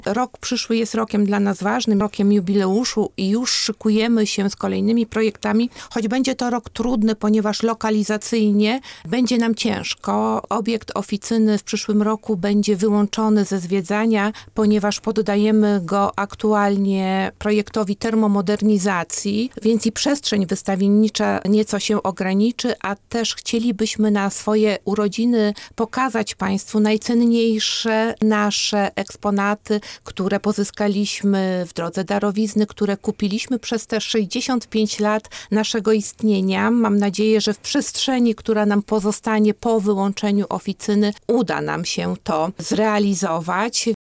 Rok przyszły jest rokiem dla nas ważnym, rokiem jubileuszu i już szykujemy się z kolejnymi projektami, choć będzie to rok trudny, ponieważ lokalizacyjnie będzie nam ciężko. Obiekt oficyny w przyszłym roku będzie wyłączony ze zwiedzania, ponieważ poddajemy go aktualnie projektowi termomodernizacji, więc i przestrzeń wystawiennicza nieco się ograniczy, a też chcielibyśmy na swoje urodziny pokazać Państwu najcenniejsze nasze eksponaty, które pozyskaliśmy w drodze darowizny, które kupiliśmy przez te 65 lat naszego istnienia. Mam nadzieję, że w przestrzeni, która nam pozostanie po wyłączeniu oficyny, uda nam się to zrealizować.